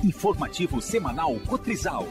Informativo semanal Cotrizal.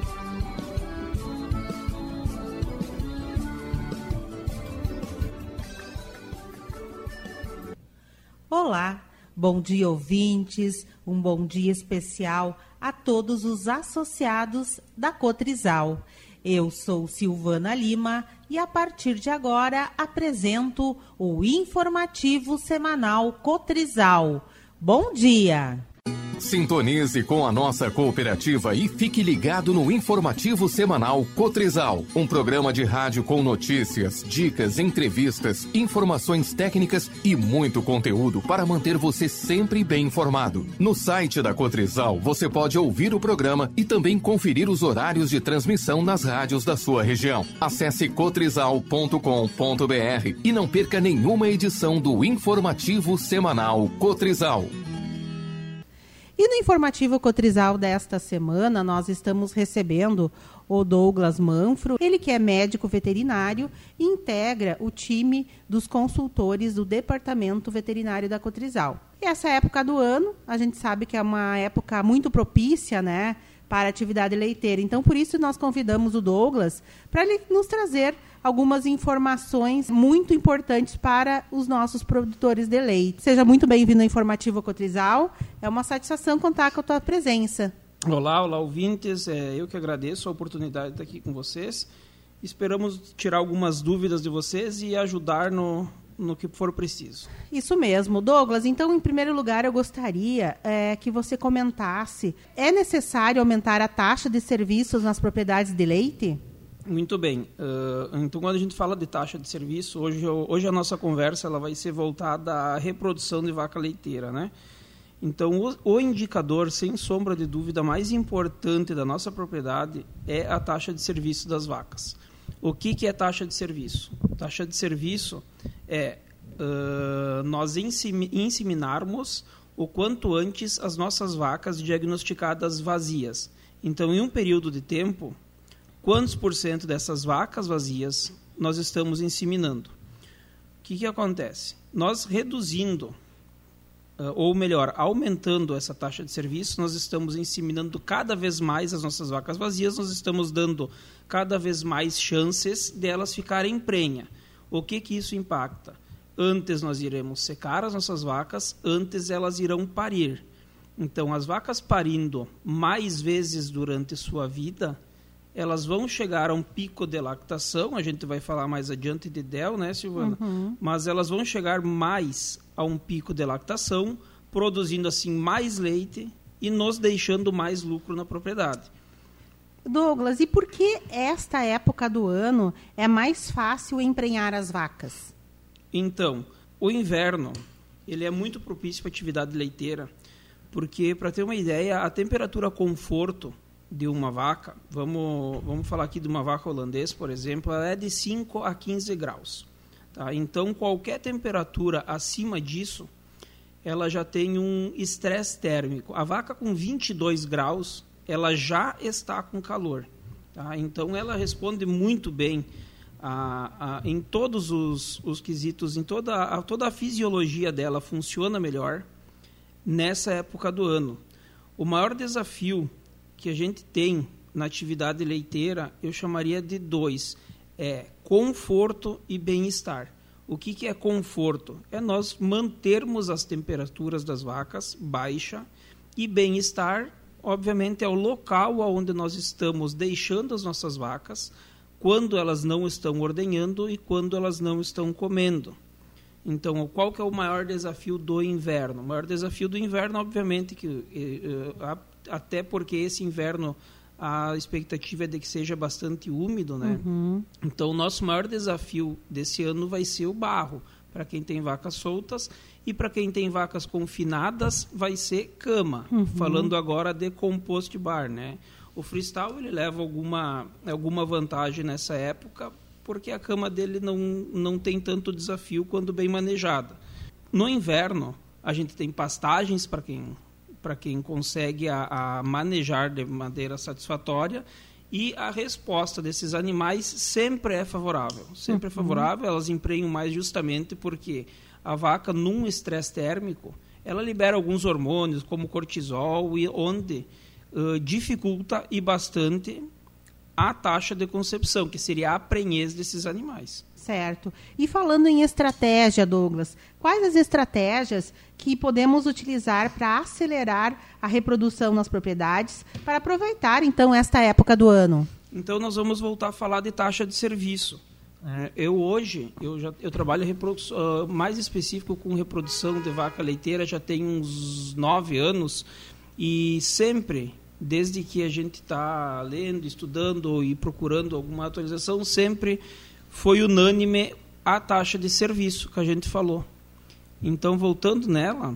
Olá, bom dia ouvintes, um bom dia especial a todos os associados da Cotrizal. Eu sou Silvana Lima e a partir de agora apresento o Informativo Semanal Cotrizal. Bom dia! Sintonize com a nossa cooperativa e fique ligado no Informativo Semanal Cotrizal, um programa de rádio com notícias, dicas, entrevistas, informações técnicas e muito conteúdo para manter você sempre bem informado. No site da Cotrizal você pode ouvir o programa e também conferir os horários de transmissão nas rádios da sua região. Acesse cotrizal.com.br e não perca nenhuma edição do Informativo Semanal Cotrizal. E no Informativo Cotrizal desta semana, nós estamos recebendo o Douglas Manfro, ele que é médico veterinário e integra o time dos consultores do Departamento Veterinário da Cotrizal. E essa época do ano, a gente sabe que é uma época muito propícia, né, para a atividade leiteira. Então, por isso, nós convidamos o Douglas para ele nos trazer algumas informações muito importantes para os nossos produtores de leite. Seja muito bem-vindo ao Informativo Cotrizal. É uma satisfação contar com a tua presença. Olá ouvintes. Eu que agradeço a oportunidade de estar aqui com vocês. Esperamos tirar algumas dúvidas de vocês e ajudar no que for preciso. Isso mesmo. Douglas, então, em primeiro lugar, eu gostaria que você comentasse, é necessário aumentar a taxa de serviços nas propriedades de leite? Muito bem. Então, quando a gente fala de taxa de serviço, hoje a nossa conversa ela vai ser voltada à reprodução de vaca leiteira, né? Então, o indicador, sem sombra de dúvida, mais importante da nossa propriedade é a taxa de serviço das vacas. O que é taxa de serviço? Taxa de serviço é nós inseminarmos o quanto antes as nossas vacas diagnosticadas vazias. Então, em um período de tempo, quantos por cento dessas vacas vazias nós estamos inseminando? O que acontece? Nós reduzindo, ou melhor, aumentando essa taxa de serviço, nós estamos inseminando cada vez mais as nossas vacas vazias, nós estamos dando cada vez mais chances delas ficarem prenha. O que isso impacta? Antes nós iremos secar as nossas vacas, antes elas irão parir. Então, as vacas parindo mais vezes durante sua vida, elas vão chegar a um pico de lactação, a gente vai falar mais adiante de DEL, né, Silvana? Uhum. Mas elas vão chegar mais a um pico de lactação, produzindo assim mais leite e nos deixando mais lucro na propriedade. Douglas, e por que esta época do ano é mais fácil emprenhar as vacas? Então, o inverno ele é muito propício para a atividade leiteira, porque, para ter uma ideia, a temperatura conforto de uma vaca, vamos falar aqui de uma vaca holandesa, por exemplo, ela é de 5 a 15 graus. Tá? Então, qualquer temperatura acima disso, ela já tem um estresse térmico. A vaca com 22 graus, ela já está com calor. Tá? Então, ela responde muito bem em todos os quesitos, em toda a fisiologia dela funciona melhor nessa época do ano. O maior desafio que a gente tem na atividade leiteira, eu chamaria de 2, conforto e bem-estar. O que é conforto? É nós mantermos as temperaturas das vacas baixa e bem-estar, obviamente, é o local onde nós estamos deixando as nossas vacas quando elas não estão ordenhando e quando elas não estão comendo. Então, qual que é o maior desafio do inverno? O maior desafio do inverno, obviamente, até porque esse inverno a expectativa é de que seja bastante úmido, né? Uhum. Então, o nosso maior desafio desse ano vai ser o barro, para quem tem vacas soltas, e para quem tem vacas confinadas vai ser cama. Uhum. Falando agora de compost bar, né? O freestyle ele leva alguma vantagem nessa época, porque a cama dele não tem tanto desafio quando bem manejada. No inverno, a gente tem pastagens para quem consegue a manejar de maneira satisfatória, e a resposta desses animais sempre é favorável. Sempre é favorável, elas emprenham mais justamente porque a vaca, num estresse térmico, ela libera alguns hormônios, como cortisol, onde dificulta e bastante a taxa de concepção, que seria a prenhez desses animais. Certo. E falando em estratégia, Douglas, quais as estratégias que podemos utilizar para acelerar a reprodução nas propriedades, para aproveitar, então, esta época do ano? Então, nós vamos voltar a falar de taxa de serviço. Eu trabalho mais específico com reprodução de vaca leiteira, já tem uns 9 anos, e sempre, desde que a gente está lendo, estudando e procurando alguma atualização, sempre foi unânime a taxa de serviço que a gente falou. Então, voltando nela,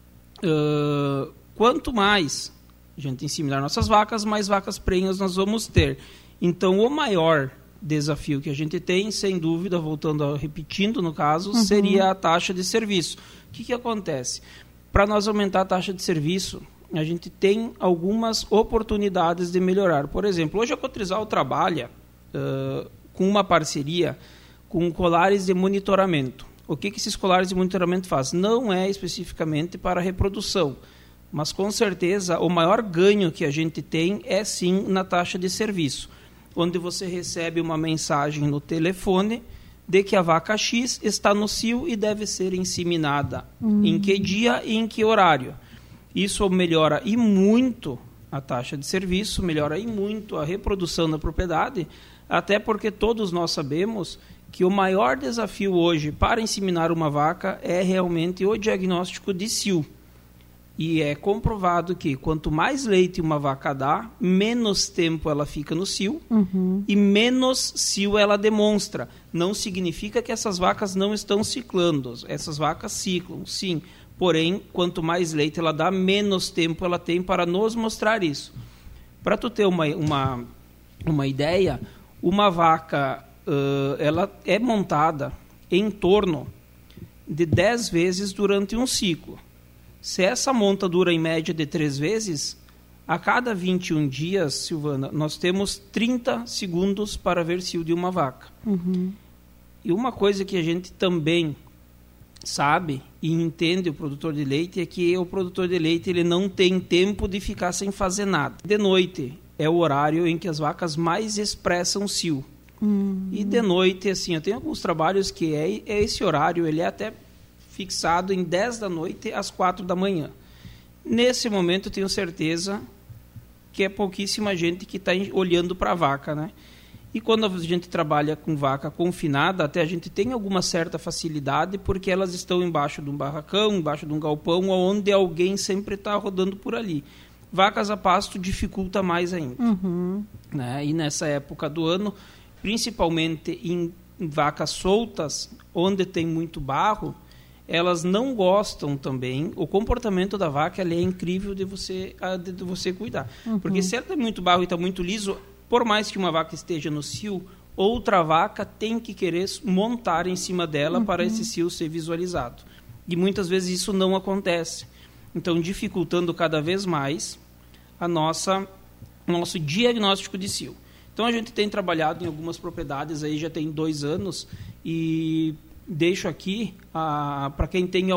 quanto mais a gente inseminar nossas vacas, mais vacas prenhas nós vamos ter. Então, o maior desafio que a gente tem, sem dúvida, repetindo no caso, seria a taxa de serviço. O que acontece? Para nós aumentar a taxa de serviço, a gente tem algumas oportunidades de melhorar. Por exemplo, hoje a Cotrizal trabalha com uma parceria com colares de monitoramento. O que esses colares de monitoramento fazem? Não é especificamente para reprodução, mas com certeza o maior ganho que a gente tem é sim na taxa de serviço, onde você recebe uma mensagem no telefone de que a vaca X está no cio e deve ser inseminada. Em que dia e em que horário. Isso melhora e muito a taxa de serviço, melhora e muito a reprodução da propriedade, até porque todos nós sabemos que o maior desafio hoje para inseminar uma vaca é realmente o diagnóstico de cio. E é comprovado que quanto mais leite uma vaca dá, menos tempo ela fica no cio e menos cio ela demonstra. Não significa que essas vacas não estão ciclando. Essas vacas ciclam, sim. Porém, quanto mais leite ela dá, menos tempo ela tem para nos mostrar isso. Para tu ter uma ideia, uma vaca ela é montada em torno de 10 vezes durante um ciclo. Se essa monta dura em média de 3 vezes, a cada 21 dias, Silvana, nós temos 30 segundos para ver cio de uma vaca. E uma coisa que a gente também sabe e entende o produtor de leite é que o produtor de leite ele não tem tempo de ficar sem fazer nada. De noite é o horário em que as vacas mais expressam cio. E de noite, assim, eu tenho alguns trabalhos que esse horário, ele é até fixado em 10 da noite às 4 da manhã. Nesse momento, eu tenho certeza que é pouquíssima gente que está olhando para a vaca, né? E quando a gente trabalha com vaca confinada, até a gente tem alguma certa facilidade, porque elas estão embaixo de um barracão, embaixo de um galpão, onde alguém sempre está rodando por ali. Vacas a pasto dificulta mais ainda. Né? E nessa época do ano, principalmente em vacas soltas, onde tem muito barro, elas não gostam também. O comportamento da vaca é incrível de você cuidar. Porque se ela tem muito barro e está muito liso, por mais que uma vaca esteja no cio, outra vaca tem que querer montar em cima dela para esse cio ser visualizado. E muitas vezes isso não acontece. Então, dificultando cada vez mais o nosso diagnóstico de cio. Então, a gente tem trabalhado em algumas propriedades, aí já tem 2 anos, e deixo aqui para quem tenha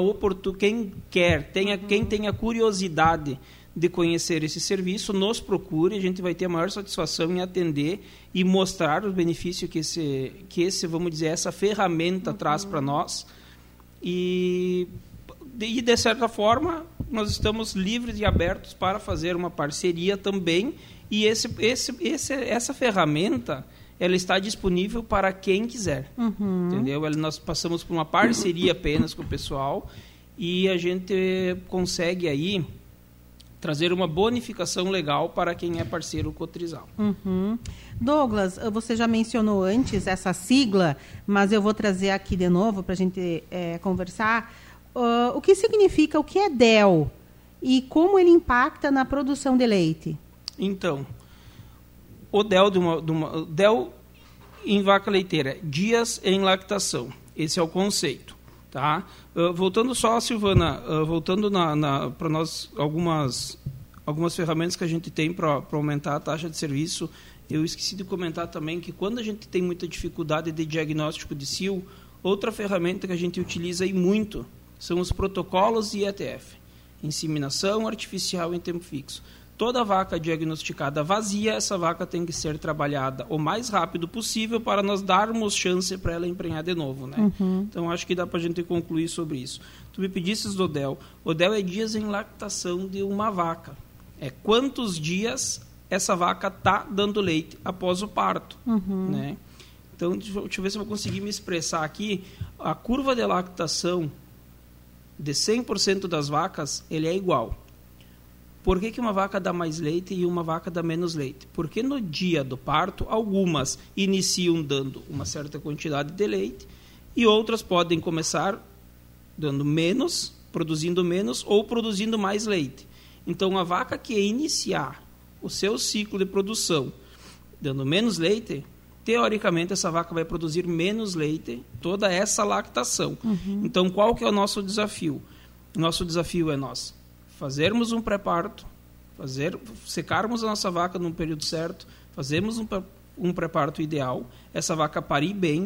quem tenha curiosidade de conhecer esse serviço, nos procure, a gente vai ter a maior satisfação em atender e mostrar o benefício que esse vamos dizer, essa ferramenta traz para nós. E, de certa forma, nós estamos livres e abertos para fazer uma parceria também, e essa ferramenta ela está disponível para quem quiser. Entendeu? Nós passamos por uma parceria apenas com o pessoal e a gente consegue aí trazer uma bonificação legal para quem é parceiro Cotrizal. Douglas, você já mencionou antes essa sigla, mas eu vou trazer aqui de novo para a gente conversar. O que significa, o que é DEL e como ele impacta na produção de leite? Então, o DEL, DEL em vaca leiteira, dias em lactação. Esse é o conceito. Tá? Voltando só, Silvana, voltando para nós algumas ferramentas que a gente tem para aumentar a taxa de serviço, eu esqueci de comentar também que quando a gente tem muita dificuldade de diagnóstico de cio, outra ferramenta que a gente utiliza aí muito são os protocolos IATF, inseminação artificial em tempo fixo. Toda vaca diagnosticada vazia, essa vaca tem que ser trabalhada o mais rápido possível para nós darmos chance para ela emprenhar de novo, né? Então, acho que dá para a gente concluir sobre isso. Tu me pedisses do DEL. O DEL é dias em lactação de uma vaca. É quantos dias essa vaca está dando leite após o parto, né? Então, deixa eu ver se eu vou conseguir me expressar aqui. A curva de lactação de 100% das vacas, ele é igual. Por que uma vaca dá mais leite e uma vaca dá menos leite? Porque no dia do parto, algumas iniciam dando uma certa quantidade de leite e outras podem começar dando menos, produzindo menos ou produzindo mais leite. Então, a vaca que iniciar o seu ciclo de produção dando menos leite, teoricamente essa vaca vai produzir menos leite toda essa lactação. Então, qual que é o nosso desafio? O nosso desafio é nós fazermos um pré-parto, secarmos a nossa vaca no período certo, fazermos um pré-parto ideal, essa vaca parir bem,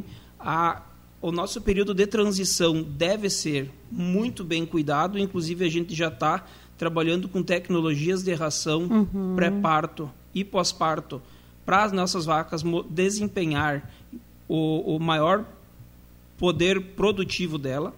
o nosso período de transição deve ser muito bem cuidado, inclusive a gente já está trabalhando com tecnologias de ração pré-parto e pós-parto para as nossas vacas desempenhar o maior poder produtivo dela.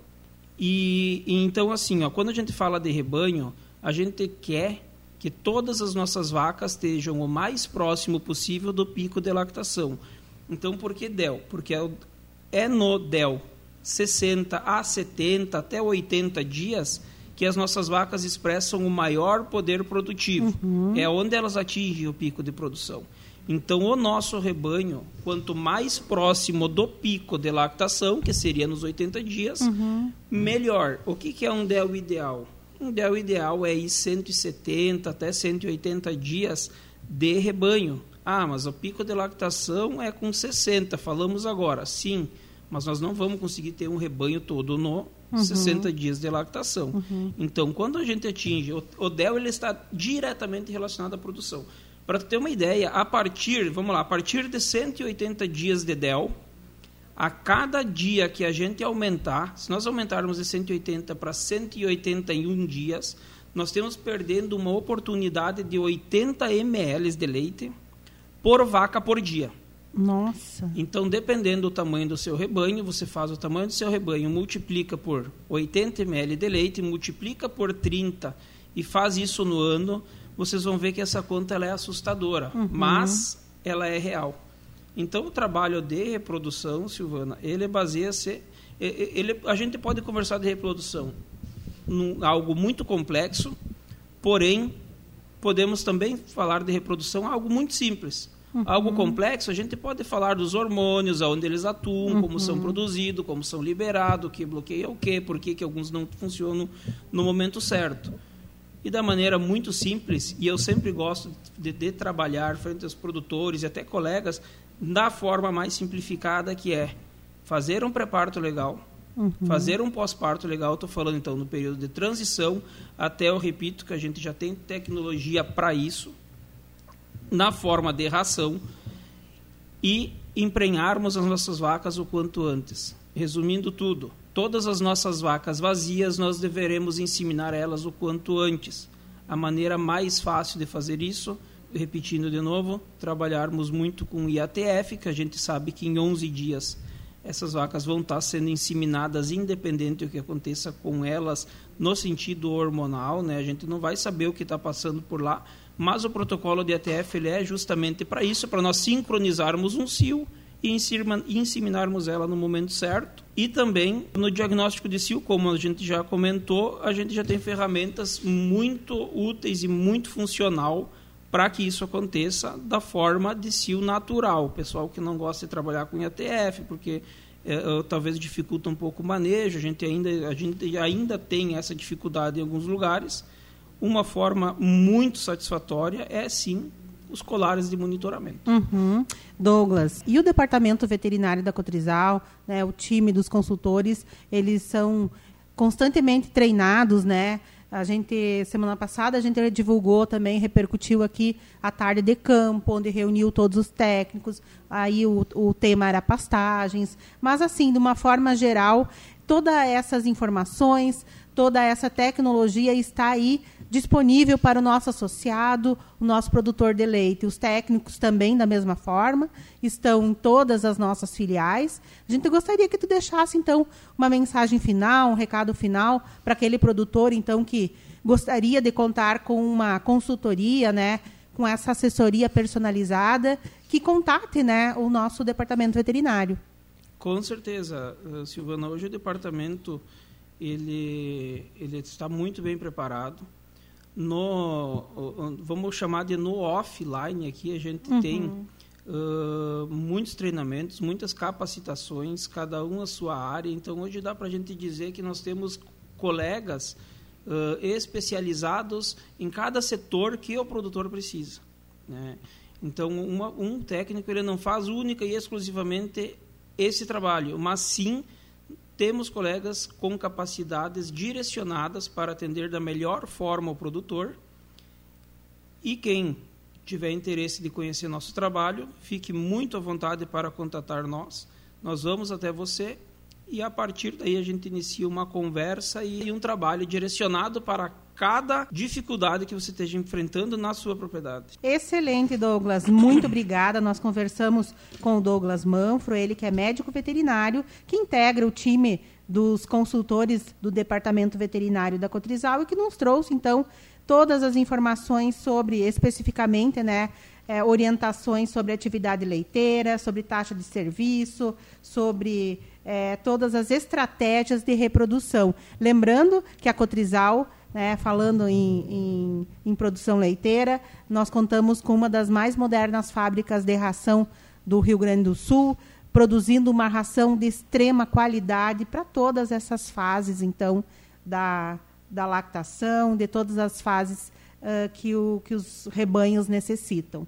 E então, assim, quando a gente fala de rebanho, a gente quer que todas as nossas vacas estejam o mais próximo possível do pico de lactação. Então, por que DEL? Porque é no DEL 60 a 70 até 80 dias que as nossas vacas expressam o maior poder produtivo. É onde elas atingem o pico de produção. Então, o nosso rebanho, quanto mais próximo do pico de lactação, que seria nos 80 dias, melhor. O que é um DEL ideal? Um DEL ideal é ir 170 até 180 dias de rebanho. Mas o pico de lactação é com 60, falamos agora. Sim, mas nós não vamos conseguir ter um rebanho todo no 60 dias de lactação. Então, quando a gente atinge... O DEL ele está diretamente relacionado à produção. Para ter uma ideia, a partir de 180 dias de DEL, a cada dia que a gente aumentar, se nós aumentarmos de 180 para 181 dias, nós temos perdendo uma oportunidade de 80 ml de leite por vaca por dia. Nossa! Então, dependendo do tamanho do seu rebanho, você faz o tamanho do seu rebanho, multiplica por 80 ml de leite, multiplica por 30 e faz isso no ano, vocês vão ver que essa conta ela é assustadora, mas ela é real. Então, o trabalho de reprodução, Silvana, ele baseia-se... a gente pode conversar de reprodução em algo muito complexo, porém, podemos também falar de reprodução algo muito simples. Algo complexo, a gente pode falar dos hormônios, onde eles atuam, como são produzidos, como são liberados, o que bloqueia o quê, por que alguns não funcionam no momento certo. E da maneira muito simples, e eu sempre gosto de trabalhar frente aos produtores e até colegas, da forma mais simplificada, que é fazer um pré-parto legal, fazer um pós-parto legal. Estou falando, então, no período de transição, até eu repito que a gente já tem tecnologia para isso, na forma de ração, e emprenharmos as nossas vacas o quanto antes. Resumindo tudo, todas as nossas vacas vazias, nós deveremos inseminar elas o quanto antes. A maneira mais fácil de fazer isso, repetindo de novo, trabalharmos muito com IATF, que a gente sabe que em 11 dias essas vacas vão estar sendo inseminadas, independente do que aconteça com elas no sentido hormonal, né? A gente não vai saber o que está passando por lá, mas o protocolo de IATF ele é justamente para isso, para nós sincronizarmos um cio e inseminarmos ela no momento certo. E também no diagnóstico de cio, como a gente já comentou, a gente já tem ferramentas muito úteis e muito funcional para que isso aconteça da forma de cio natural. O pessoal que não gosta de trabalhar com IATF, porque talvez dificulta um pouco o manejo, a gente ainda tem essa dificuldade em alguns lugares. Uma forma muito satisfatória é, sim, os colares de monitoramento. Douglas, e o departamento veterinário da Cotrizal, né, o time dos consultores, eles são constantemente treinados, né? Semana passada, a gente divulgou também, repercutiu aqui a tarde de campo, onde reuniu todos os técnicos, aí o tema era pastagens, mas assim, de uma forma geral, todas essas informações, toda essa tecnologia está aí disponível para o nosso associado, o nosso produtor de leite. Os técnicos também, da mesma forma, estão em todas as nossas filiais. A gente gostaria que tu deixasse, então, uma mensagem final, um recado final para aquele produtor, então, que gostaria de contar com uma consultoria, né, com essa assessoria personalizada, que contate, né, o nosso departamento veterinário. Com certeza, Silvana. Hoje o departamento ele está muito bem preparado. Vamos chamar de no offline aqui, a gente tem muitos treinamentos, muitas capacitações, cada um a sua área. Então, hoje dá para a gente dizer que nós temos colegas especializados em cada setor que o produtor precisa, né? Então, um técnico ele não faz única e exclusivamente esse trabalho, mas sim temos colegas com capacidades direcionadas para atender da melhor forma o produtor. E quem tiver interesse de conhecer nosso trabalho, fique muito à vontade para contatar nós. Nós vamos até você e, a partir daí, a gente inicia uma conversa e um trabalho direcionado para cada dificuldade que você esteja enfrentando na sua propriedade. Excelente, Douglas. Muito obrigada. Nós conversamos com o Douglas Manfro, ele que é médico veterinário, que integra o time dos consultores do Departamento Veterinário da Cotrizal e que nos trouxe, então, todas as informações sobre, especificamente, né, orientações sobre atividade leiteira, sobre taxa de serviço, sobre todas as estratégias de reprodução. Lembrando que a Cotrizal, falando em produção leiteira, nós contamos com uma das mais modernas fábricas de ração do Rio Grande do Sul, produzindo uma ração de extrema qualidade para todas essas fases, então, da lactação, de todas as fases que os rebanhos necessitam.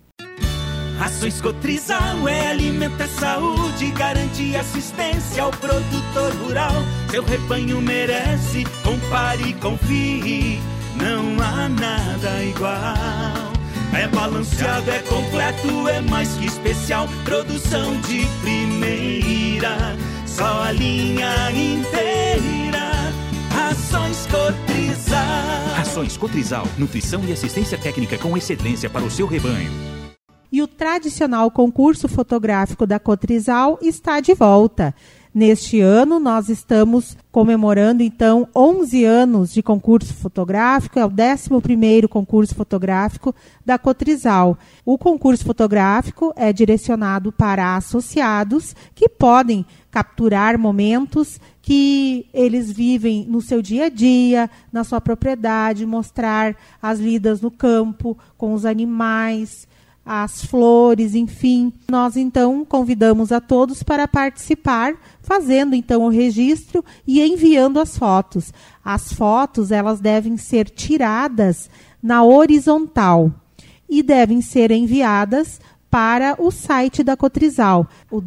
Rações Cotrizal alimenta a saúde, garante assistência ao produtor rural. Seu rebanho merece, compare e confie, não há nada igual. É balanceado, é completo, é mais que especial, produção de primeira, só a linha inteira. Rações Cotrizal. Rações Cotrizal, nutrição e assistência técnica com excelência para o seu rebanho. E o tradicional concurso fotográfico da Cotrizal está de volta. Neste ano, nós estamos comemorando, então, 11 anos de concurso fotográfico. É o 11º concurso fotográfico da Cotrizal. O concurso fotográfico é direcionado para associados que podem capturar momentos que eles vivem no seu dia a dia, na sua propriedade, mostrar as lidas no campo, com os animais, as flores, enfim. Nós, então, convidamos a todos para participar, fazendo, então, o registro e enviando as fotos. As fotos, elas devem ser tiradas na horizontal e devem ser enviadas para o site da Cotrizal, o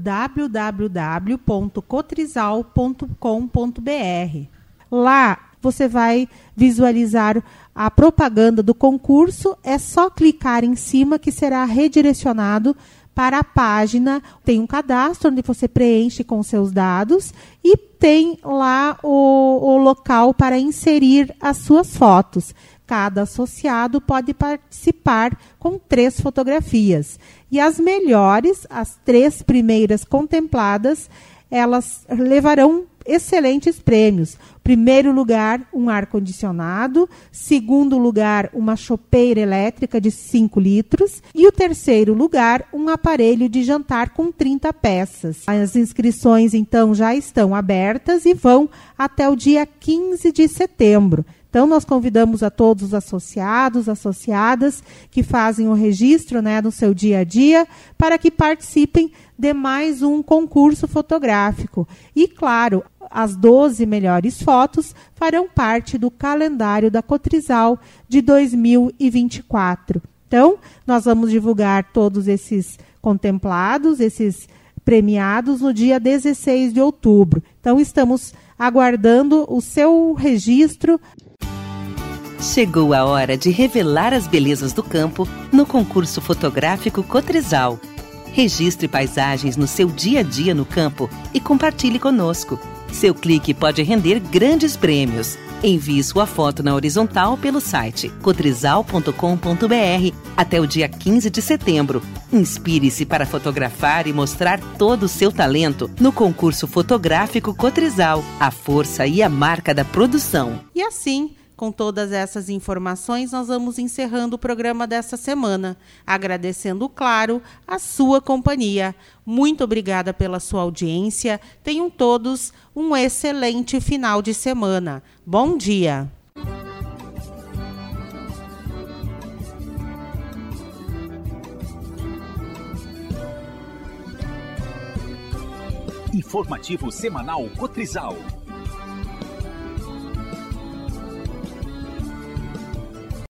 www.cotrizal.com.br. Lá você vai visualizar a propaganda do concurso, é só clicar em cima que será redirecionado para a página. Tem um cadastro onde você preenche com seus dados e tem lá o local para inserir as suas fotos. Cada associado pode participar com 3 fotografias. E as melhores, as 3 primeiras contempladas, elas levarão excelentes prêmios. Primeiro lugar, um ar-condicionado. Segundo lugar, uma chopeira elétrica de 5 litros. E o terceiro lugar, um aparelho de jantar com 30 peças. As inscrições, então, já estão abertas e vão até o dia 15 de setembro. Então, nós convidamos a todos os associados, associadas que fazem o registro, né, no seu dia a dia, para que participem de mais um concurso fotográfico. E, claro, as 12 melhores fotos farão parte do calendário da Cotrizal de 2024. Então, nós vamos divulgar todos esses contemplados, esses premiados, no dia 16 de outubro. Então, estamos aguardando o seu registro. Chegou a hora de revelar as belezas do campo no concurso fotográfico Cotrizal. Registre paisagens no seu dia a dia no campo e compartilhe conosco. Seu clique pode render grandes prêmios. Envie sua foto na horizontal pelo site cotrizal.com.br até o dia 15 de setembro. Inspire-se para fotografar e mostrar todo o seu talento no concurso fotográfico Cotrizal, a força e a marca da produção. E assim, com todas essas informações, nós vamos encerrando o programa dessa semana, agradecendo, claro, a sua companhia. Muito obrigada pela sua audiência. Tenham todos um excelente final de semana. Bom dia! Informativo semanal Cotrizal.